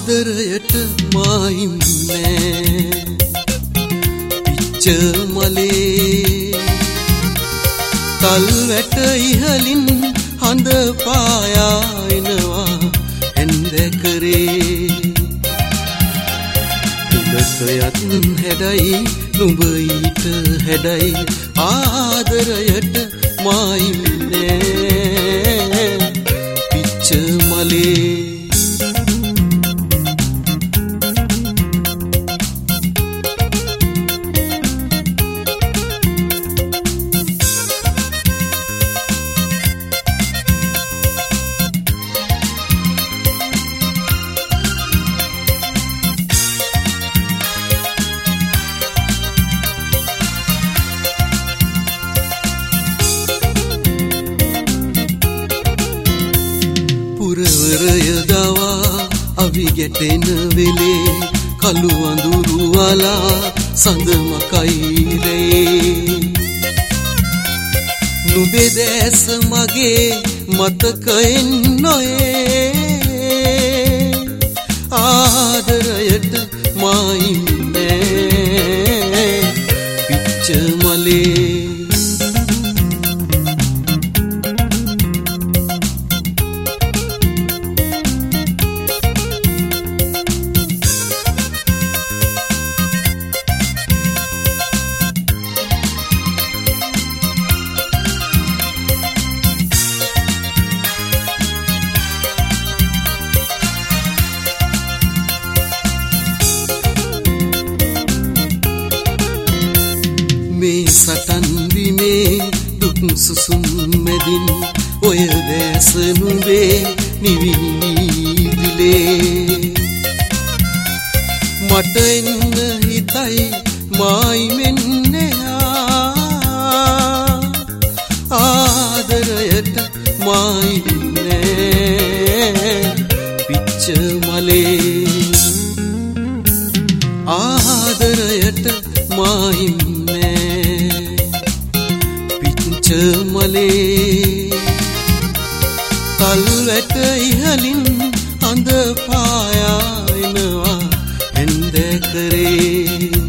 ආදරයට මායිම්නේ පිච්ච මලේ තල් වැට ඉහලින් හඳ පායා එනවා ඇන්දකරේ ඉලකයත් හැඩයි නුඹ ඊට හැඩයි ආදරයට මායිම්නේ පිච්ච මලේ පුරවරය දවා අවි ගැටෙන වෙලේ කළු අඳුරු වලා සඳ මකයිරේ නුඹේ දැස මගේ මතකයෙන් නොයේ ආදරයට මායිම්නේ පිච්ච මලේ මේ සටන් බිමේ දුක් සුසුම් මැදින් ඔය දැස නුඹේ නිවිදිලේ මට එන්න හිතයි මායිමෙන්නේ ආදරයට මායිම්නේ පිච්ච මලේ ආදරයට මායිම්නේ පිච්ච මලේ තල් වැට ඉහලින් හඳ පායා එනවා ඇන්දකරේ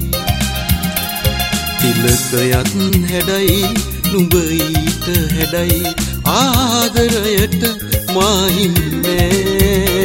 තිලකයත් හැඩයි නුඹ ඊට හැඩයි ආදරයට මායිම්නේ